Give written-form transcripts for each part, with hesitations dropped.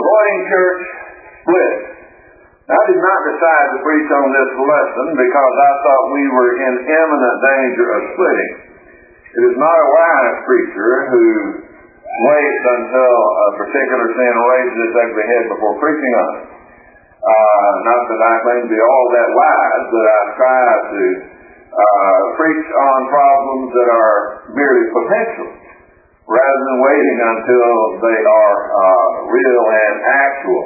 Avoiding church split. I did not decide to preach on this lesson because I thought we were in imminent danger of splitting. It is not a wise preacher who waits until a particular sin raises its ugly head before preaching on it. Not that I claim to be all that wise, but I try to preach on problems that are merely potential, rather than waiting until they are real and actual.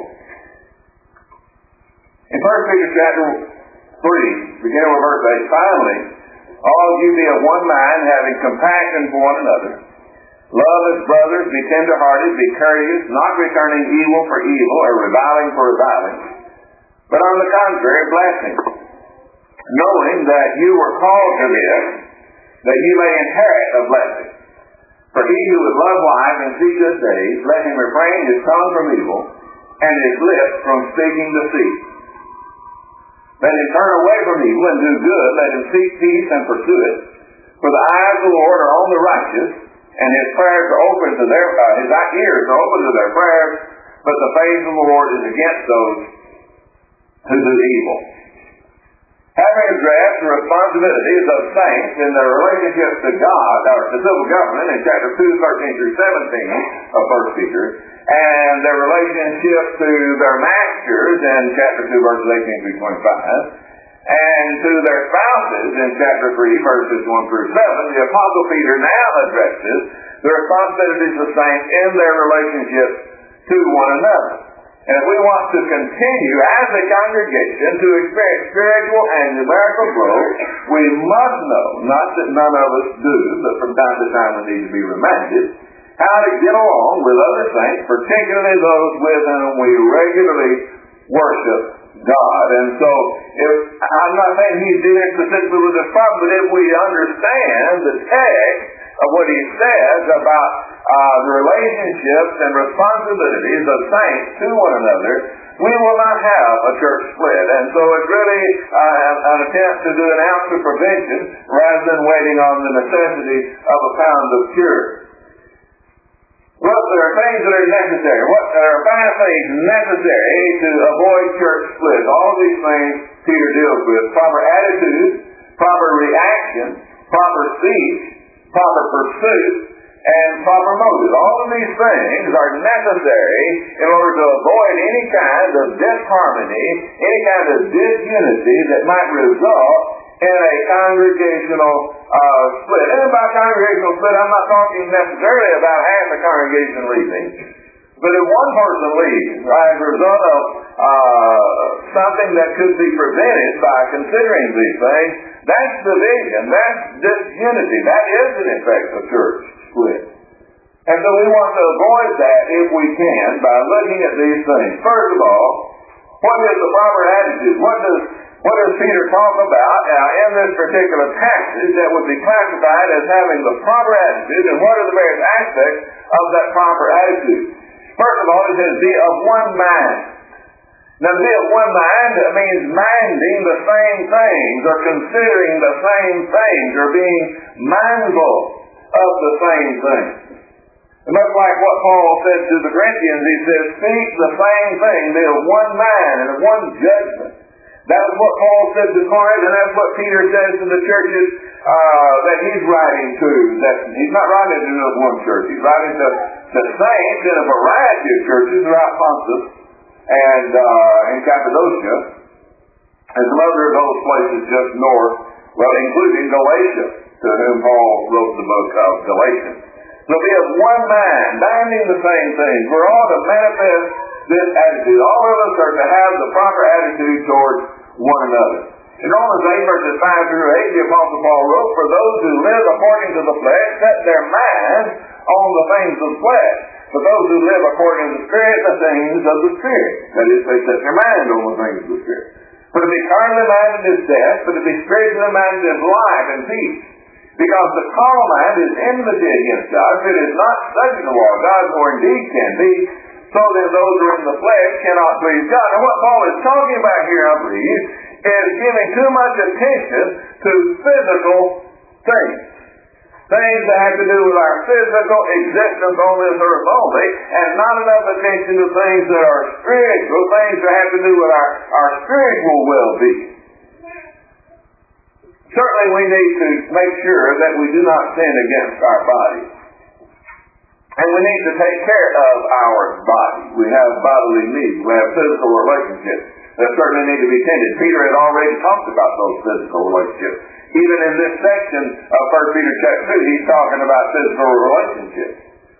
In 1 Peter chapter 3, beginning with verse 8, finally, all of you be of one mind, having compassion for one another. Love as brothers, be tender-hearted, be courteous, not returning evil for evil, or reviling for reviling, but on the contrary, blessing, knowing that you were called to this, that you may inherit a blessing. For he who would love life and see good days, let him refrain his tongue from evil, and his lips from speaking deceit. Let him turn away from evil and do good. Let him seek peace and pursue it. For the eyes of the Lord are on the righteous, and his prayers are open to their his ears are open to their prayers, but the face of the Lord is against those who do evil. Having addressed the responsibilities of saints in their relationships to God, or to civil government, in chapter 2, 13 through 17 of 1 Peter, and their relationship to their masters in chapter 2, verses 18 through 25, and to their spouses in chapter 3, verses 1 through 7, the Apostle Peter now addresses the responsibilities of saints in their relationships to one another. And if we want to continue as a congregation to experience spiritual and numerical growth, we must know, not that none of us do, but from time to time we need to be reminded, how to get along with other saints, particularly those with whom we regularly worship God. And so, I'm not saying he's dealing specifically with this problem, but if we understand the text of what he says about the relationships and responsibilities of saints to one another, we will not have a church split. And so it's really an attempt to do an ounce of prevention rather than waiting on the necessity of a pound of cure. Well, there are things that are necessary. There are 5 things necessary to avoid church splits. All of these things Peter deals with: proper attitude, proper reaction, proper speech, proper pursuit, and proper motive. All of these things are necessary in order to avoid any kind of disharmony, any kind of disunity that might result in a congregational split. And by congregational split, I'm not talking necessarily about half the congregation leaving. But if one person leaves as a result of something that could be prevented by considering these things, that's division, that's disunity. That is an effect of church split. And so we want to avoid that if we can by looking at these things. First of all, what is the proper attitude? What does Peter talk about in this particular passage that would be classified as having the proper attitude, and what are the various aspects of that proper attitude? First of all, it says, be of one mind. Now, to be of one mind means minding the same things, or considering the same things, or being mindful of the same things. And much like what Paul said to the Corinthians, he says, speak the same thing, be of one mind and of one judgment. That is what Paul said to Corinth, and that's what Peter says to the churches that he's writing to. That he's not writing to just one church. He's writing to saints in a variety of churches throughout Pontus and in Cappadocia, and some other of those places just north, well, including Galatia, to whom Paul wrote the book of Galatians. So be of one mind, minding the same things. We're all to manifest this attitude. All of us are to have the proper attitude towards one another. In Romans 8, verses 5 through 8, the Apostle Paul wrote, for those who live according to the flesh set their mind on the things of the flesh. But those who live according to the Spirit, the things of the Spirit. That is, they set their mind on the things of the Spirit. For to be carnally minded is death, but to be spiritually minded is life and peace. Because the carnal mind is enmity against God, for it is not subject to the law of God, nor indeed can be. So then those who are in the flesh cannot please God. And what Paul is talking about here, I believe, is giving too much attention to physical things. Things that have to do with our physical existence on this earth only, and not enough attention to things that are spiritual, things that have to do with our spiritual well-being. Certainly we need to make sure that we do not sin against our bodies. And we need to take care of our body. We have bodily needs. We have physical relationships that certainly need to be tended. Peter had already talked about those physical relationships. Even in this section of 1 Peter chapter 2, he's talking about physical relationships.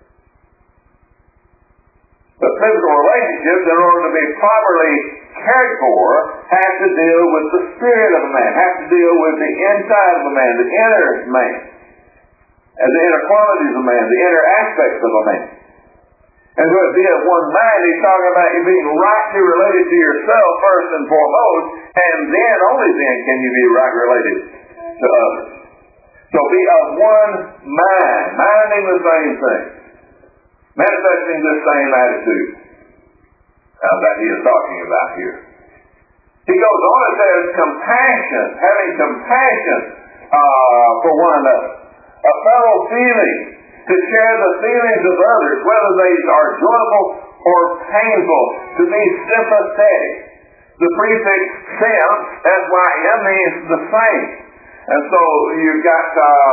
But physical relationships, in order to be properly cared for, have to deal with the spirit of a man, have to deal with the inside of a man, the inner man, and the inner qualities of a man, the inner aspects of a man. And so it be of one mind, he's talking about you being rightly related to yourself first and foremost, and then, only then, can you be right related to others. So be of one mind, minding the same thing, manifesting the same attitude that he is talking about here. He goes on and says compassion, having compassion for one another, a fellow feeling, to share the feelings of others, whether they are joyful or painful, to be sympathetic. The prefix sym, S-Y-M, means the same. And so you've got,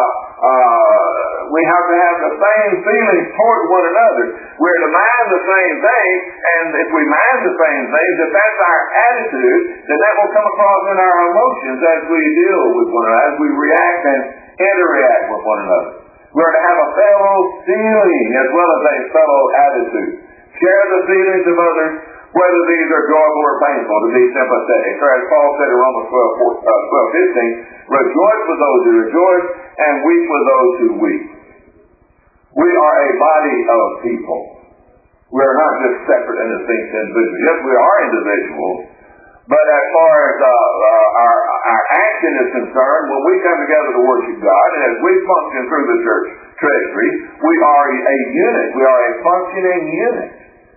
we have to have the same feelings toward one another. We're to mind the same thing, and if we mind the same things, if that's our attitude, then that will come across in our emotions as we deal with one another, as we react and interact with one another. We're to have a fellow feeling as well as a fellow attitude. Share the feelings of others, whether these are joyful or painful, to be sympathetic. For as Paul said in Romans 12:15, rejoice with those who rejoice and weep with those who weep. We are a body of people. We are not just separate and distinct individuals. Yes, we are individuals, but as far as our action is concerned, when we come together to worship God, and as we function through the church treasury, we are a unit. We are a functioning unit.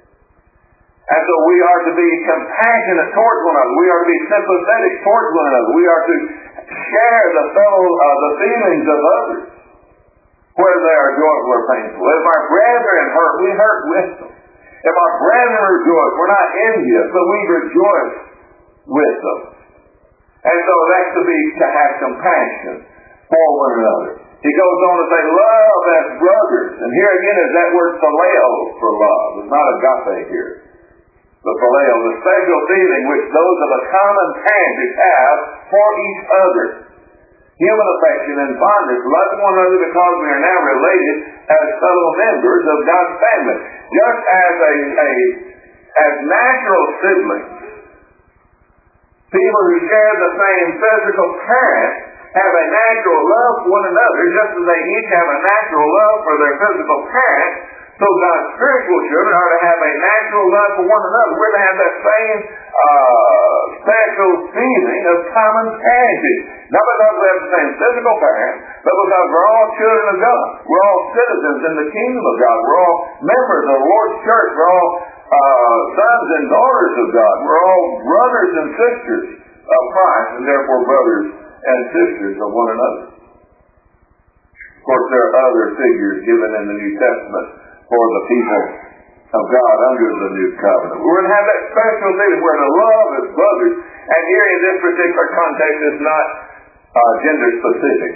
And so we are to be compassionate towards one another. We are to be sympathetic towards one another. We are to share the feelings of others, whether they are joyful or painful. If our brethren hurt, we hurt with them. If our brethren rejoice, we're not envious, but we rejoice with them. And so that's to have compassion for one another. He goes on to say, love as brothers. And here again is that word phileo for love. It's not agape here. The phileo, the special feeling which those of a common parentage have for each other. Human affection and fondness, loving one another because we are now related as fellow members of God's family. Just as natural siblings, people who share the same physical parent have a natural love for one another, just as they each have a natural love for their physical parent, so God's spiritual children are to have a natural love for one another. We're to have that same special feeling of common parentage. Not because we have the same physical parent, but because we're all children of God. We're all citizens in the kingdom of God. We're all members of the Lord's church. We're all sons and daughters of God. We're all brothers and sisters of Christ, and therefore brothers and sisters of one another. Of course, there are other figures given in the New Testament for the people of God under the new covenant. We're going to have that special feeling. We're to love as brothers. And here in this particular context, it's not gender specific.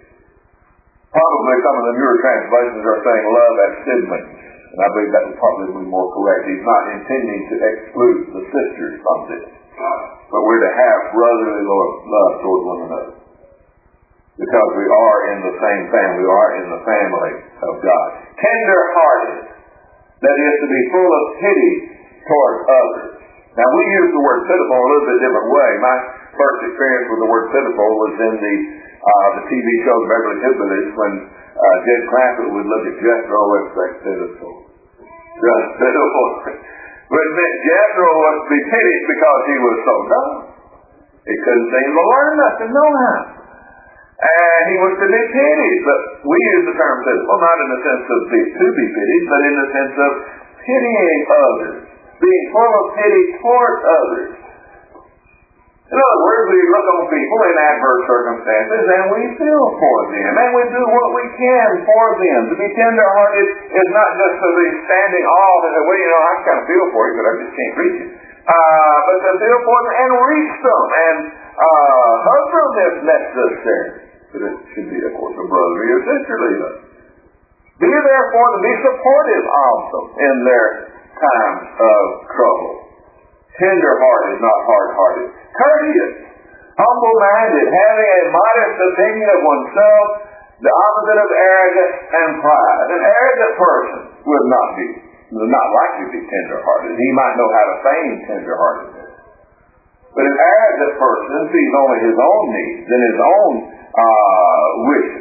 Probably some of the newer translations are saying love as siblings. And I believe that would probably be more correct. He's not intending to exclude the sisters from this. But we're to have brotherly love toward one another. Because we are in the same family. We are in the family of God. Tender-hearted. That is, to be full of pity toward others. Now, we use the word pitiful a little bit different way. My first experience with the word pitiful was in the TV show The Beverly Hillbillies, when Jed Clampett would look at Jethro and say, pitiful. Just pitiful. But Jethro was to be pitied because he was so dumb. He couldn't seem to learn nothing, no how. And he was to be pitied. But we use the term pitiful, not in the sense of to be pitied, but in the sense of pitying others. Being full of pity toward others. In other words, we look on people in adverse circumstances and we feel for them and we do what we can for them. To be tender-hearted is not just to be standing off and say, well, I kind of feel for you, but I just can't reach you. But to feel for them and reach them and hug them if necessary. But it should be, of course, a brotherly or sisterly love. Be therefore to be supportive of them in their times of trouble. Tender-hearted, not hard-hearted. Courteous, humble-minded, having a modest opinion of oneself, the opposite of arrogance and pride. An arrogant person would not likely be tender-hearted. He might know how to feign tender-heartedness. But an arrogant person sees only his own needs and his own wishes.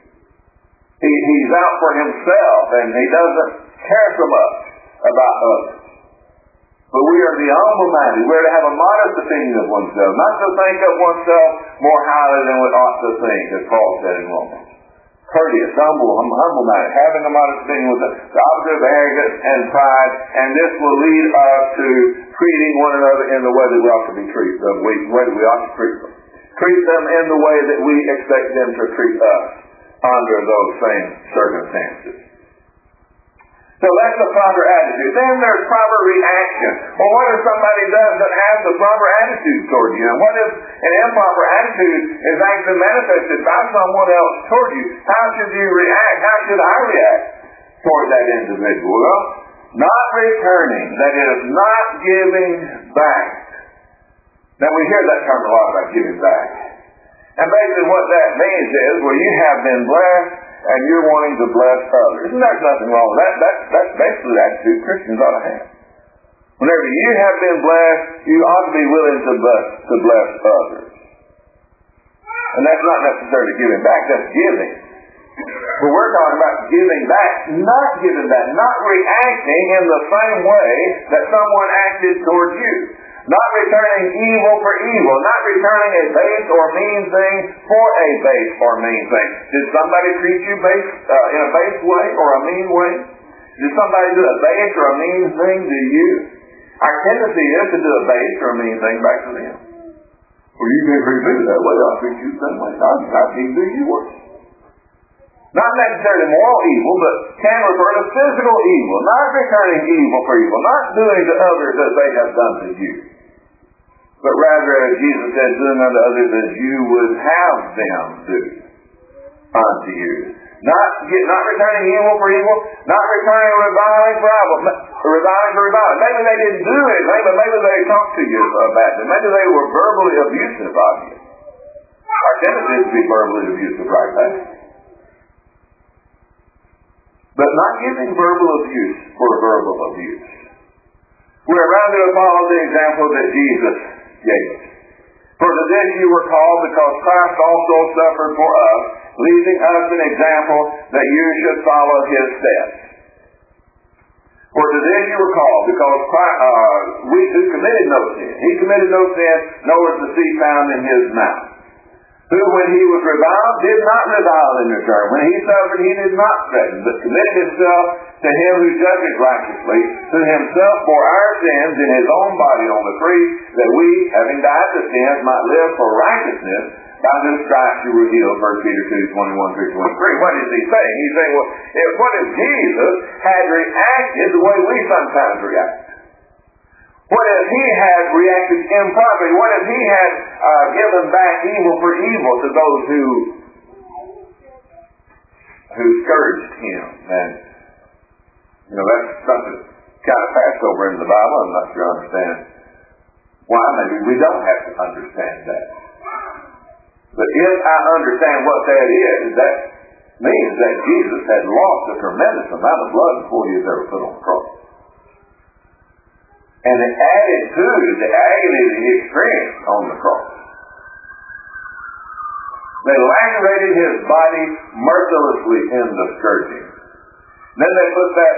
He's out for himself and he doesn't care so much about others. But we are the humble-minded. We are to have a modest opinion of oneself, not to think of oneself more highly than we ought to think, as Paul said in Romans. Courteous, humble-minded, having a modest opinion with the opposite of arrogance and pride, and this will lead us to treating one another in the way that we ought to be treated, the way that we ought to treat them. Treat them in the way that we expect them to treat us under those same circumstances. So that's the proper attitude. Then there's proper reaction. Well, what if somebody doesn't have the proper attitude toward you? And what if an improper attitude is actually manifested by someone else toward you? How should you react? How should I react toward that individual? Well, not returning. That is, not giving back. Now, we hear that term a lot about giving back. And basically what that means is, well, you have been blessed, and you're wanting to bless others. And there's nothing wrong with that. That's basically the attitude Christians ought to have. Whenever you have been blessed, you ought to be willing to bless others. And that's not necessarily giving back, that's giving. But we're talking about giving back, not reacting in the same way that someone acted towards you. Not returning evil for evil. Not returning a base or mean thing for a base or mean thing. Did somebody treat you in a base way or a mean way? Did somebody do a base or a mean thing to you? Our tendency is to do a base or a mean thing back to them. Well, you can't treat me that way. I'll treat you the same way. I can't do you worse. Not necessarily moral evil, but can refer to physical evil. Not returning evil for evil. Not doing to others as they have done to you. But rather, as Jesus said, doing unto others as you would have them do unto you. Not returning evil for evil. Not returning reviling for reviling. Maybe they didn't do anything, but maybe they talked to you about it. Maybe they were verbally abusive of you. Our tendency is to be verbally abusive right back. But not giving verbal abuse for verbal abuse. We're rather to follow the example that Jesus gave us. For to this you were called, because Christ also suffered for us, leaving us an example that you should follow his steps. For to this you were called, because we who committed no sin. He committed no sin, nor was the seed found in his mouth. Who, when he was reviled, did not revile in return. When he suffered, he did not threaten, but committed himself to him who judges righteously, who himself bore our sins in his own body on the tree, that we, having died to sins, might live for righteousness, by whose stripes you were healed. 1 Peter 2:21-23. What is he saying? He's saying, well, what if Jesus had reacted the way we sometimes react? What if he had reacted improperly? What if he had given back evil for evil to those who scourged him? And, that's something kind of passed over in the Bible. I'm not sure I understand why. Maybe we don't have to understand that. But if I understand what that is, that means that Jesus had lost a tremendous amount of blood before he was ever put on the cross. And it added to the agony that he experienced on the cross. They lacerated his body mercilessly in the scourging. Then they put that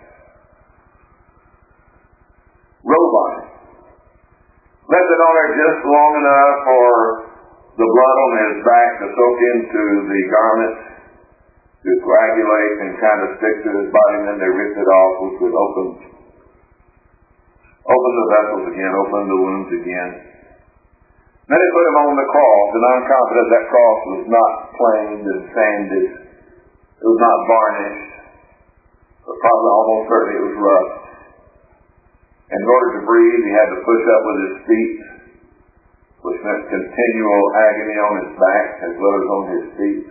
robe on him. Left it on there just long enough for the blood on his back to soak into the garments, to coagulate and kind of stick to his body, and then they ripped it off, which would open the vessels again, open the wounds again. Then they put him on the cross, and I'm confident that cross was not planed and sanded. It was not varnished, but probably almost certainly it was rough. And in order to breathe, he had to push up with his feet, which meant continual agony on his back as well as on his feet.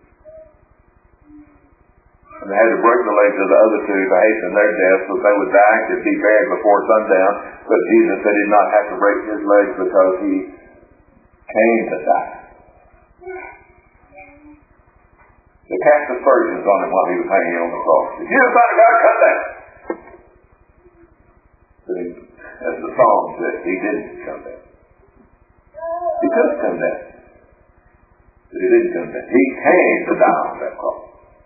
And they had to break the legs of the other two to hasten their death, so they would die and be buried before sundown. But Jesus said he did not have to break his legs because he came to die. They cast aspersions on him while he was hanging on the cross. If you're the Son of God, come down. But as the song said, he didn't come down. He could have come down, but he didn't come down. He came to die on that cross.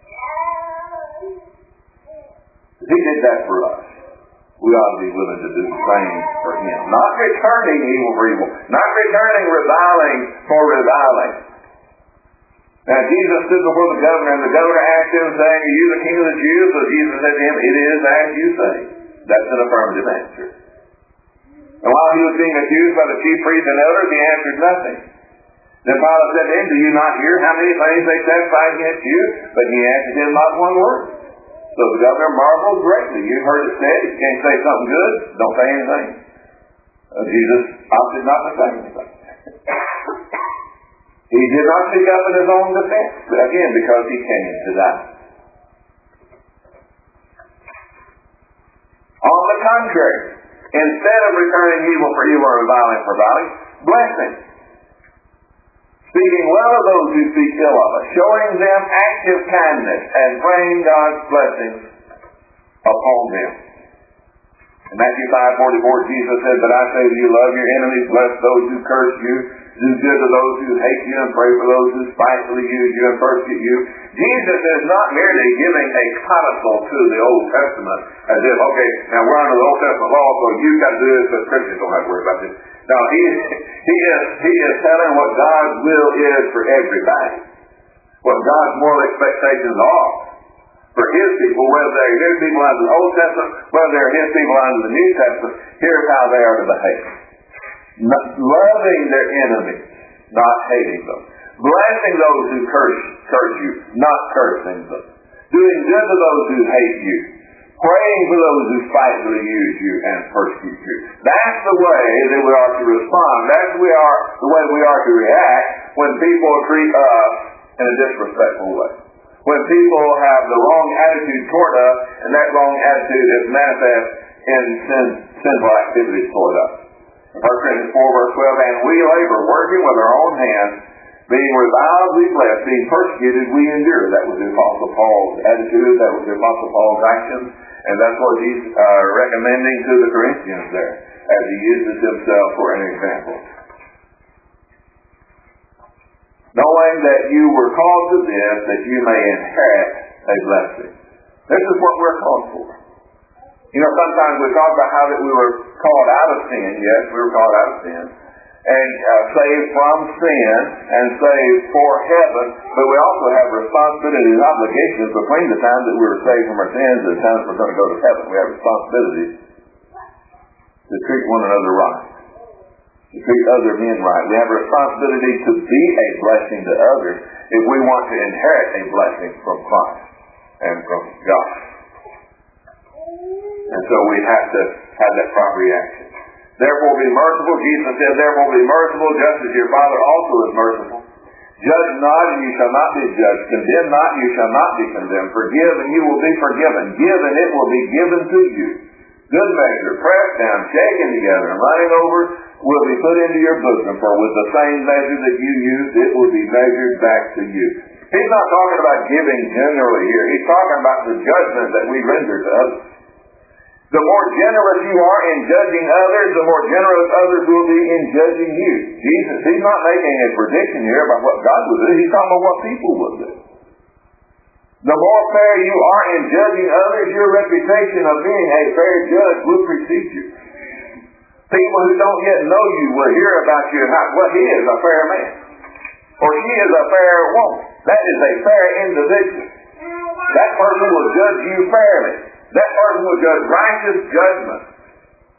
If he did that for us, we ought to be willing to do the same for him. Not returning evil for evil. Not returning reviling for reviling. Now Jesus stood before the governor, and the governor asked him, saying, "Are you the king of the Jews?" So Jesus said to him, "It is as you say." That's an affirmative answer. And while he was being accused by the chief priests and elders, he answered nothing. Then Pilate said to him, "Do you not hear how many things they testify against you?" But he answered him not one word. So the governor marveled greatly. You've heard it said, if you can't say something good, don't say anything. Jesus opted not to say anything. He did not speak up in his own defense, again, because he came to die. On the contrary, instead of returning evil for evil or reviling for reviling, blessing. Speaking well of those who speak ill of us, showing them active kindness, and praying God's blessings upon them. In Matthew 5:44, Jesus said, "But I say to you, love your enemies, bless those who curse you, do good to those who hate you, and pray for those who spitefully use you and persecute you." Jesus is not merely giving a codicil to the Old Testament, as if, okay, now we're under the Old Testament law, so you've got to do this, but Christians don't have to worry about this. No, he is telling what God's will is for everybody. What God's moral expectations are for his people, whether they're his people under the Old Testament, whether they're his people under the New Testament. Here's how they are to behave. Loving their enemies, not hating them. Blessing those who curse you, not cursing them. Doing good to those who hate you. Praying for those who spitefully use you and persecute you. That's the way that we are to respond. That's the way we are to react when people treat us in a disrespectful way. When people have the wrong attitude toward us, and that wrong attitude is manifest in sinful activities toward us. 1 Corinthians 4:12, "And we labor, working with our own hands, being reviled, we bless, being persecuted, we endure." That was the Apostle Paul's attitude. That was the Apostle Paul's actions. And that's what he's recommending to the Corinthians there, as he uses himself for an example. Knowing that you were called to this, that you may inherit a blessing. This is what we're called for. You know, sometimes we talk about how that we were called out of sin. Yes, we were called out of sin. And saved from sin and saved for heaven. But we also have responsibilities and obligations between the time that we were saved from our sins and the time that we're going to go to heaven. We have responsibilities to treat one another right. To treat other men right. We have a responsibility to be a blessing to others if we want to inherit a blessing from Christ and from God. And so we have to have that proper reaction. Therefore be merciful. Jesus said, "Therefore be merciful, just as your Father also is merciful. Judge not, and you shall not be judged. Condemn not, and you shall not be condemned. Forgive, and you will be forgiven. Give, and it will be given to you. Good measure, pressed down, shaken together, and running over, will be put into your bosom. For with the same measure that you use, it will be measured back to you." He's not talking about giving generally here. He's talking about the judgment that we render to others. The more generous you are in judging others, the more generous others will be in judging you. Jesus, he's not making a prediction here about what God will do. He's talking about what people will do. The more fair you are in judging others, your reputation of being a fair judge will precede you. People who don't yet know you will hear about you and well, he is a fair man. Or she is a fair woman. That is a fair individual. That person will judge you fairly. That person will judge righteous judgment. And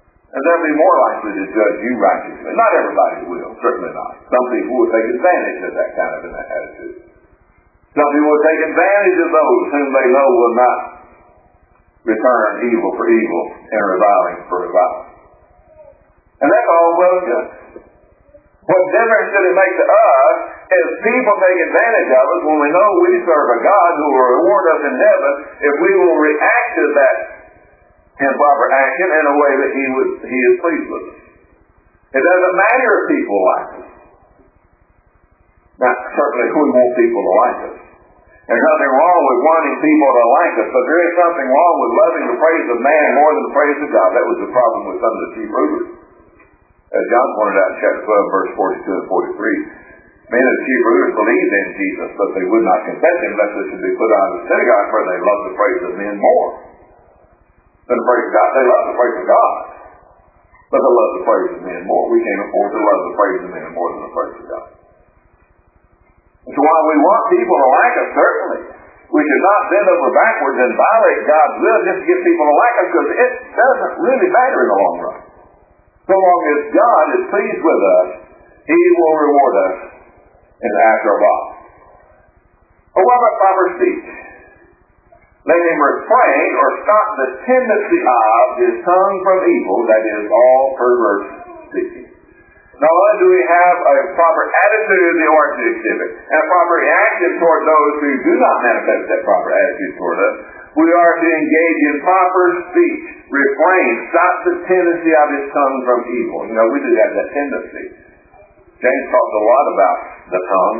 they'll be more likely to judge you righteously. Not everybody will, certainly not. Some people will take advantage of that kind of an attitude. Some people will take advantage of those whom they know will not return evil for evil and reviling for reviling. And that's all well and good. What difference should it make to us if people take advantage of us when we know we serve a God who will reward us in heaven if we will react to that improper action in a way that He is pleased with us? It doesn't matter if people like us. Now, certainly we want people to like us. There's nothing wrong with wanting people to like us, but there is something wrong with loving the praise of man more than the praise of God. That was the problem with some of the chief rulers. As John pointed out in chapter 12, verse 42 and 43, many of the chief rulers believed in Jesus, but they would not confess Him lest they should be put out of the synagogue, for they loved the praise of men more than the praise of God. They loved the praise of God, but they loved the praise of men more. We can't afford to love the praise of men more than the praise of God. So while we want people to like us, certainly, we should not bend over backwards and violate God's will just to get people to like us, because it doesn't really matter in the long run. So long as God is pleased with us, He will reward us in the after of all. But what about proper speech? Let him refrain or stop the tendency of his tongue from evil, that is, all perverse speaking. Not only do we have a proper attitude in the order to exhibit, and a proper reaction toward those who do not manifest that proper attitude toward us, we are to engage in proper speech. Refrain, stop the tendency of his tongue from evil. You know, we do have that tendency. James talks a lot about the tongue.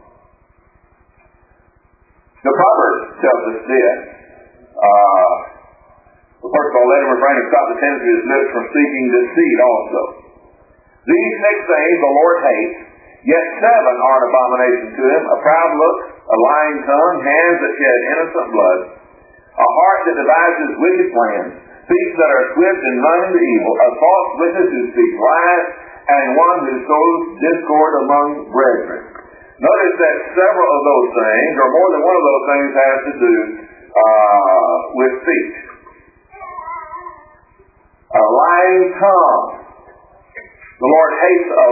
The Proverbs tells us this. First of all, let him refrain and stop the tendency of his lips from speaking deceit also. These 6 things the Lord hates, yet 7 are an abomination to him: a proud look, a lying tongue, hands that shed innocent blood, a heart that devises wicked plans, feet that are swift in running to evil, a false witness who speaks lies, and one who sows discord among brethren. Notice that several of those things, or more than one of those things, has to do with speech. A lying tongue. The Lord hates a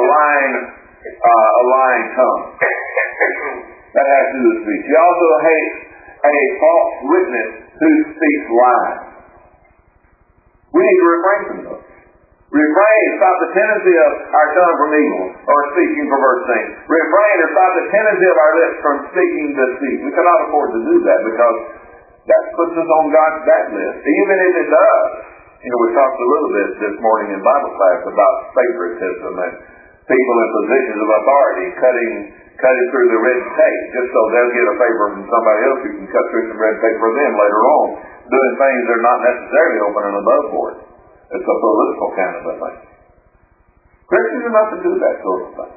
lying tongue. That has to do with speech. He also hates a false witness who speaks lies. We need to refrain from those. Refrain, stop the tendency of our tongue from evil or speaking perverse things. Refrain or stop the tendency of our lips from speaking deceit. We cannot afford to do that, because that puts us on God's bad list. Even if it does. You know, we talked a little bit this morning in Bible class about favoritism and people in positions of authority cutting through the red tape just so they'll get a favor from somebody else who can cut through some red tape for them later on, doing things they're not necessarily open and above board. It's a political kind of a thing. Christians are not to do that sort of thing.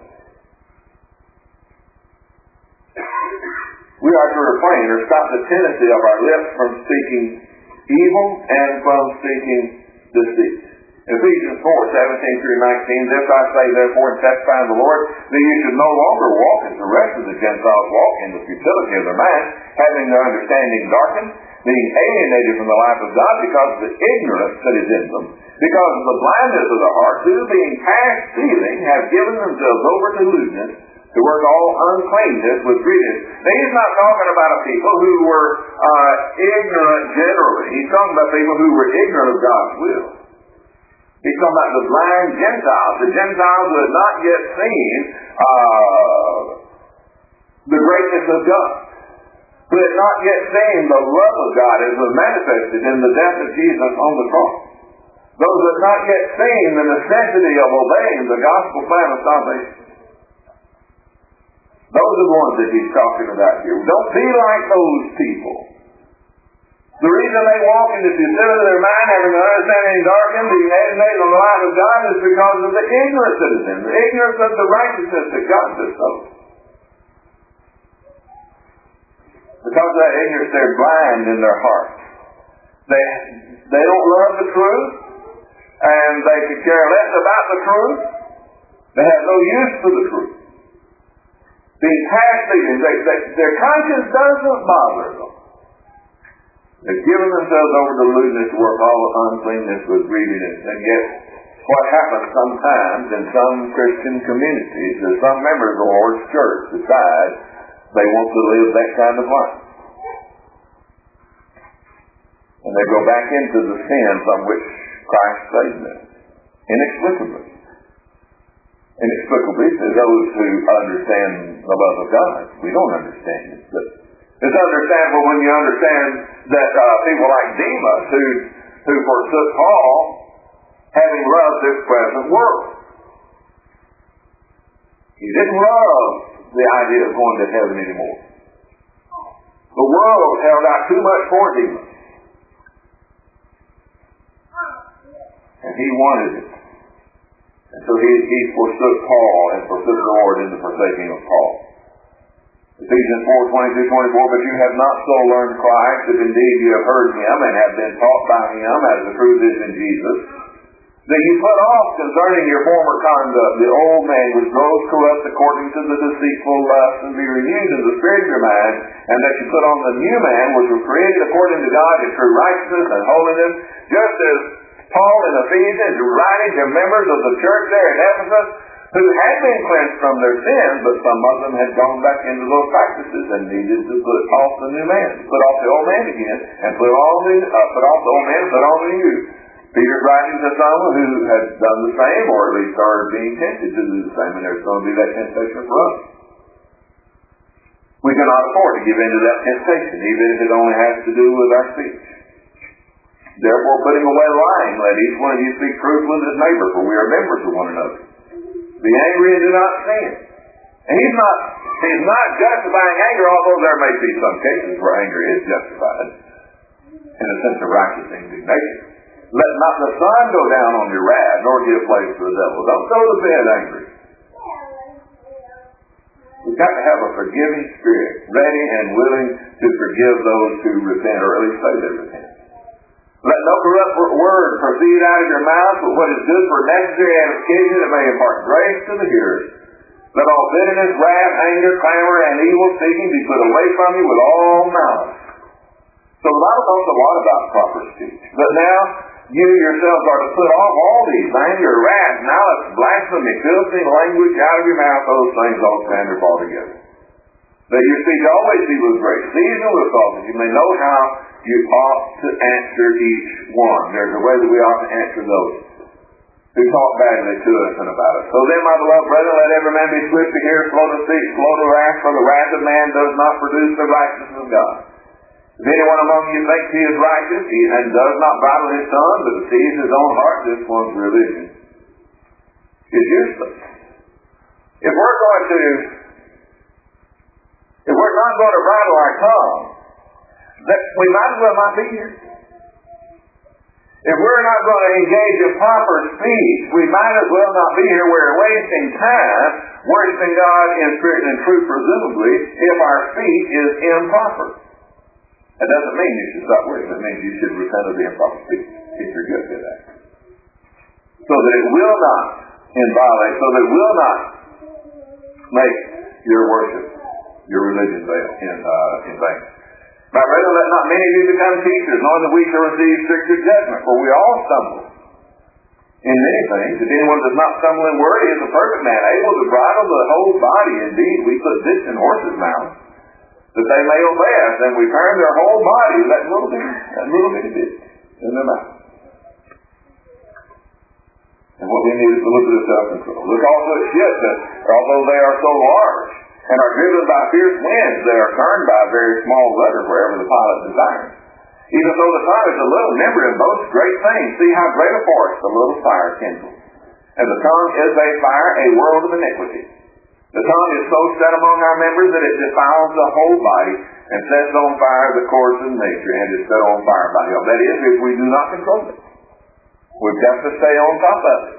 We are to refrain or stop the tendency of our lips from speaking evil and from speaking deceit. Ephesians 4:17 through 19, this I say therefore and testify in the Lord, that you should no longer walk as the rest of the Gentiles walk, in the futility of their minds, having their understanding darkened, being alienated from the life of God because of the ignorance that is in them, because of the blindness of their hearts, who being past feeling have given themselves over to lewdness, to work all uncleanness with greediness. Now, he's not talking about a people who were ignorant generally. He's talking about people who were ignorant of God's will. He's talking about the blind Gentiles, the Gentiles who had not yet seen the greatness of God, who had not yet seen the love of God as was manifested in the death of Jesus on the cross. Those who had not yet seen the necessity of obeying the gospel plan of salvation. Those are the ones that he's talking about here. Don't be like those people. The reason they walk in the futility of their mind, having their understanding darkened, being alienated on the life of God, is because of the ignorance that is in them, the ignorance of the righteousness that God bestows. Because of that ignorance, they're blind in their hearts. They don't love the truth, and they could care less about the truth. They have no use for the truth. Being past feelings, their conscience doesn't bother them. They've given themselves over to lewdness, to work all uncleanness with greediness, and yet what happens sometimes in some Christian communities is some members of the Lord's church decide they want to live that kind of life. And they go back into the sin from which Christ saved them. Inexplicably. Inexplicably to those who understand the love of God. We don't understand it. But it's understandable when you understand that people like Demas who forsook Paul, having loved this present world. He didn't love the idea of going to heaven anymore. The world held out too much for Demas. And he wanted it. And so he forsook Paul and forsook the Lord in the forsaking of Paul. Ephesians 4:22-24, but you have not so learned Christ, if indeed you have heard him and have been taught by him, as the truth is in Jesus, that you put off concerning your former conduct the old man which grows corrupt according to the deceitful lust, and be renewed in the spirit of your mind, and that you put on the new man which was created according to God in true righteousness and holiness, just as Paul in Ephesians writing to members of the church there in Ephesus who had been cleansed from their sins, but some of them had gone back into those practices and needed to put off the new man, put off the old man again, and put off the old man and put on the new. Peter's writing to some who had done the same, or at least started being tempted to do the same, and there's going to be that temptation for us. We cannot afford to give in to that temptation, even if it only has to do with our speech. Therefore, putting away lying, let each one of you speak truth with his neighbor, for we are members of one another. Be angry and do not sin. And he's not justifying anger, although there may be some cases where anger is justified in a sense of righteous indignation. Let not the sun go down on your wrath, nor give place to the devil. Don't go to bed angry. We've got to have a forgiving spirit, ready and willing to forgive those who repent, or at least say they repent. Let no corrupt word proceed out of your mouth, but what is good for necessary edification, that may impart grace to the hearers. Let all bitterness, wrath, anger, clamor, and evil speaking be put away from you with all malice. So the Bible talks a lot about proper speech. But now, you yourselves are to put off all these: anger, wrath, malice, blasphemy, filthy language out of your mouth. Those things all stand or fall together. That your speech always be with grace, seasoned with salt, that you may know how you ought to answer each one. There's a way that we ought to answer those who talk badly to us and about us. So then, my beloved brethren, let every man be swift to hear, slow to speak, slow to wrath, for the wrath of man does not produce the righteousness of God. If anyone among you thinks he is righteous, and does not bridle his tongue, but deceives his own heart, this one's religion is useless. If we're not going to bridle our tongue, we might as well not be here. If we're not going to engage in proper speech, we might as well not be here. We're wasting time worshiping God in spirit and truth, presumably, if our speech is improper. That doesn't mean you should stop worshiping. It means you should repent of the improper speech if you're good at that. So that it will not inviolate, so that it will not make your worship, your religion in vain. My brethren, let not many of you become teachers, knowing that we shall receive stricter judgment, for we all stumble in many things. If anyone does not stumble in word, he is a perfect man, able to bridle the whole body. Indeed, we put bits in horses' mouths, that they may obey us, and we turn their whole body with that little bitty bit in their mouth. And what we need is to look at the self-control. Look also at ships that, although they are so large, and are driven by fierce winds, they are turned by a very small rudder wherever the pilot desires. Even though the tongue is a little member and boasts great things, see how great a forest a little fire kindles. And the tongue is a fire, a world of iniquity. The tongue is so set among our members that it defiles the whole body and sets on fire the course of nature, and is set on fire by hell. That is, if we do not control it. We've got to stay on top of it.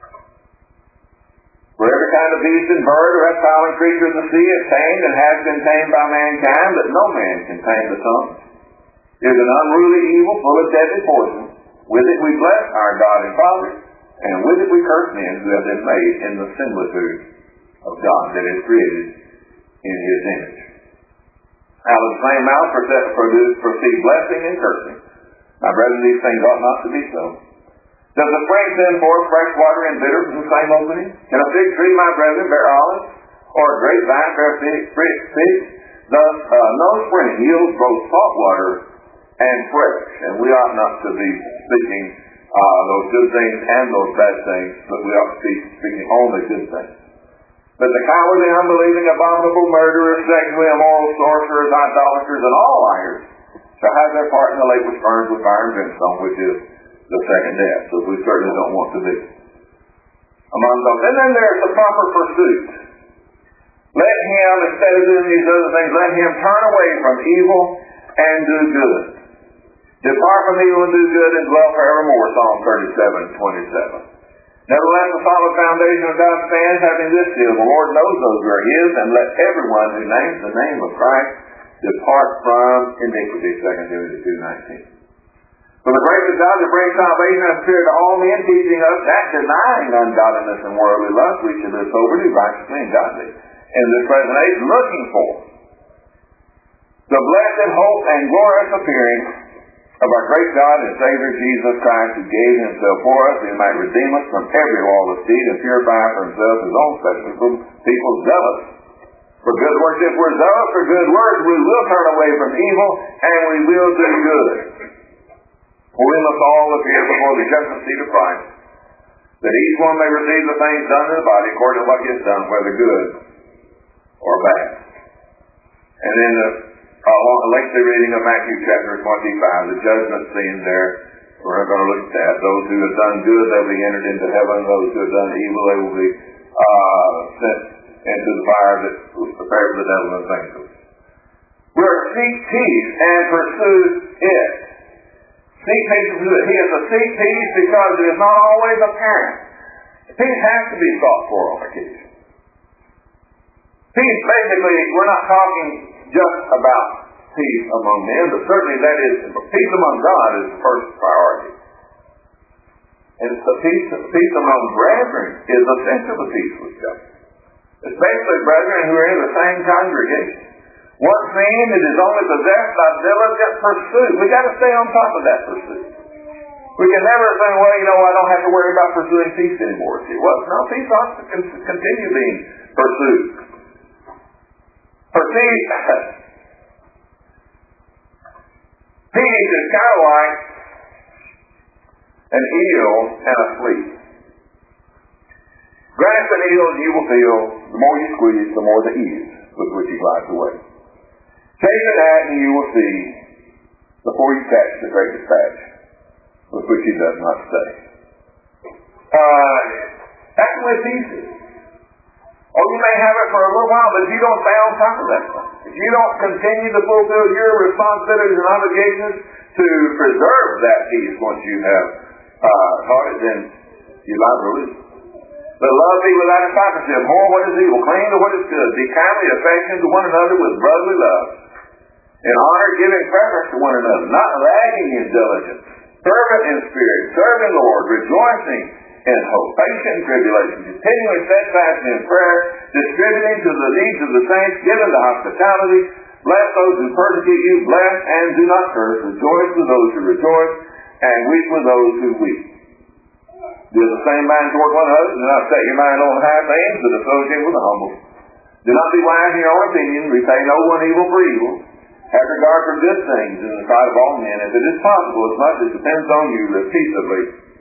For every kind of beast and bird or reptile and creature of the sea is tamed and has been tamed by mankind, but no man can tame the tongue. It is an unruly evil full of deadly poison. With it we bless our God and Father, and with it we curse men who have been made in the similitude of God, that is created in His image. Out of the same mouth proceed blessing and cursing. My brethren, these things ought not to be so. Does a spring send forth fresh water and bitter from the same opening? Can a fig tree, my brethren, bear olives? Or a grapevine bear figs? Thus, no spring yields both salt water and fresh. And we ought not to be speaking those good things and those bad things, but we ought to be speaking only good things. But the cowardly, unbelieving, abominable, murderers, sexually immoral, sorcerers, idolaters, and all liars shall have their part in the lake which burns with fire and brimstone, which is the second death. So we certainly don't want to be among those. And then there's the proper pursuit. Let him, instead of doing these other things, let him turn away from evil and do good. Depart from evil and do good and dwell forevermore. Psalm 37:27. Nevertheless, the solid foundation of God stands, having this seal: the Lord knows those who are his, and let everyone who names the name of Christ depart from iniquity. 2 Timothy 2:19. For the grace of God to bring salvation and fear to all men, teaching us that denying ungodliness and worldly lust, we should live soberly, righteously, and godly in this present age, looking for the blessed hope and glorious appearing of our great God and Savior Jesus Christ, who gave himself for us, that he might redeem us from every lawless deed and purify for himself his own special people zealous for good works. If we're zealous for good works, we will turn away from evil and we will do good. For we must all appear before the judgment seat of Christ, that each one may receive the things done in the body according to what he has done, whether good or bad. And in the lengthy reading of Matthew chapter 25, the judgment scene there, we're not going to look at that. Those who have done good, they'll be entered into heaven. Those who have done evil, they will be sent into the fire that was prepared for the devil and his angels. We're to seek peace and pursue it. Seek peace and pursue it. He is to seek peace because it is not always apparent. Peace has to be sought for on occasion. Peace, basically, we're not talking just about peace among men, but certainly that is, peace among God is the first priority. And the peace among brethren is essential to peace with God. Especially brethren who are in the same congregation. Once seen, it is only possessed by diligent pursuit. We've got to stay on top of that pursuit. We can never say, well, I don't have to worry about pursuing peace anymore. See, well, no, peace ought to continue being pursued. For peace is kind of like an eel and a flea. Grasp an eel and you will feel, the more you squeeze, the more the ease with which he glides away. Chase an at and you will see, before you catch the great dispatch, with which he does not stay. That's the way peace is. Oh, you may have it for a little while, but if you don't stay on top of that stuff, if you don't continue to fulfill your responsibilities and obligations to preserve that peace once you have taught it, then you lie to lose. But love be without hypocrisy. Abhor what is evil, cling to what is good. Be kindly affectionate to one another with brotherly love. In honor, giving preference to one another, not lagging in diligence, fervent in spirit, serving the Lord, rejoicing in hope, patient in tribulation, continually steadfast in prayer, distributing to the needs of the saints, given to hospitality. Bless those who persecute you, bless and do not curse. Rejoice with those who rejoice, and weep with those who weep. Do the same mind toward one another. Do not set your mind on high things, but associate with the humble. Do not be wise in your own opinion. Repay no one evil for evil. Have regard for good things in the sight of all men. If it is possible, as much as depends on you, live peaceably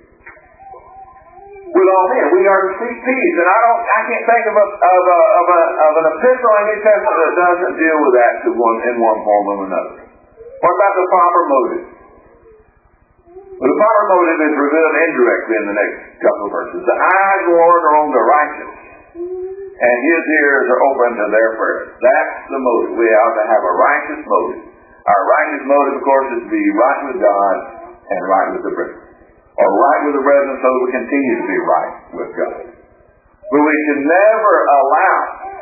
with all men. We are to seek peace, and I can't think of an epistle in the New Testament that doesn't deal with that in one form or another. What about the proper motive? Well, the proper motive is revealed indirectly in the next couple of verses. The eyes of the Lord are on the righteous, and his ears are open to their prayers. That's the motive. We ought to have a righteous motive. Our righteous motive, of course, is to be right with God and right with the brethren. Or right with the brethren so that we continue to be right with God. But we should never allow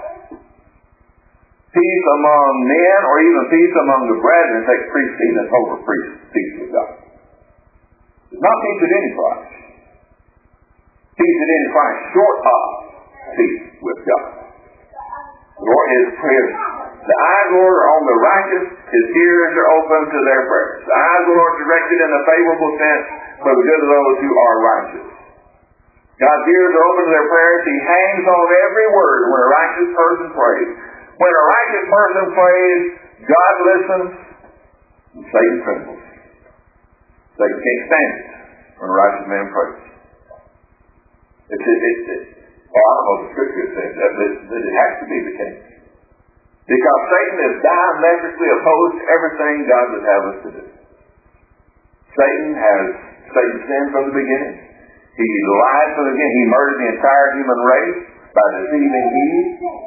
peace among men or even peace among the brethren to take precedence over peace with God. It's not peace at any price. Peace at any price short of peace with God. The Lord is clear. The eyes of the Lord are on the righteous. His ears are open to their prayers. The eyes of the Lord are directed in a favorable sense for the good of those who are righteous. God's ears are open to their prayers. He hangs on every word when a righteous person prays. When a righteous person prays, God listens and Satan trembles. Satan can't stand it when a righteous man prays. I don't know if the scripture says that, but it has to be the case. Because Satan is diametrically opposed to everything God would have us to do. Satan sinned from the beginning. He lied from the beginning. He murdered the entire human race by deceiving Eve.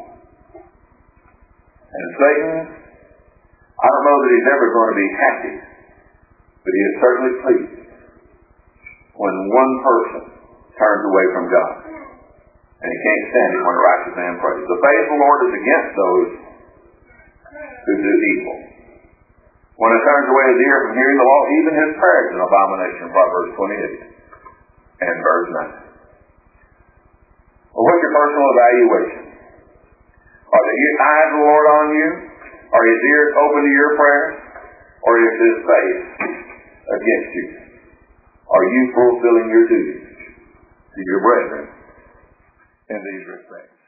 And Satan, I don't know that he's ever going to be happy, but he is certainly pleased when one person turns away from God. And he can't stand it when a righteous man prays. The faithful Lord is against those who do evil. When it turns away his ear from hearing the law, even his prayer is an abomination. Proverbs 28 and verse 9. Well, what's your personal evaluation? Are the eyes of the Lord on you? Are his ears open to your prayers? Or is his face against you? Are you fulfilling your duties to your brethren in these respects?